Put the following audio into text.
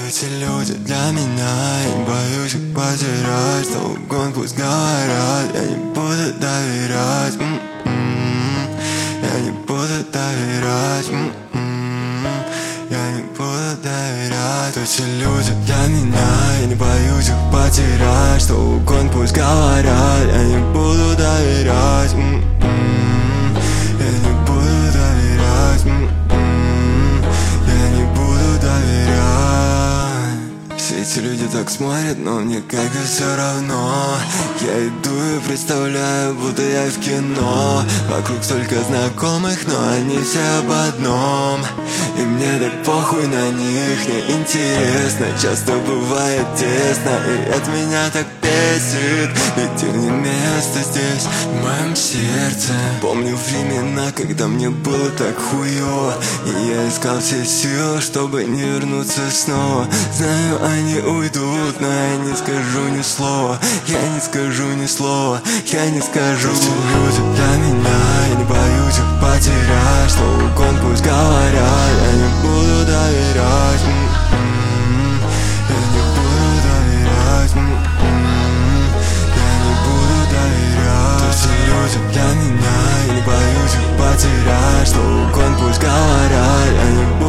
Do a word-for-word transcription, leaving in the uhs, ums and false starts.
эти люди для меня. Я не боюсь их потерять, что угодно пусть говорят. Я не буду доверять, м-м-м. Я не буду доверять, м-м-м. Я не буду доверять. Эти люди для меня. Я не боюсь их потерять, что угодно пусть говорят. Я не буду доверять, м-м-м. Я не буду доверять, м-м-м. Я не буду доверять. Все эти люди так смотрят, но мне как-то все равно. Я иду и представляю, будто я в кино. Вокруг столько знакомых, но они все об одном. И мне так похуй на них, не интересно. Часто бывает тесно, и это меня так бесит. Ведь им не место здесь, в моем сердце. Помню времена, когда мне было так хуёво, и я искал все силы, чтобы не вернуться снова. Знаю, они уйдут, но я не скажу ни слова. Я не скажу ни слова, я не скажу. Эти люди для меня, я не боюсь их потерять. Что угодно пусть говорят, я не буду доверять, м-м-м. Я не буду доверять, м-м-м. Я не буду доверять. Эти люди для меня, я не боюсь их потерять. Что угодно пусть говорят, я не буду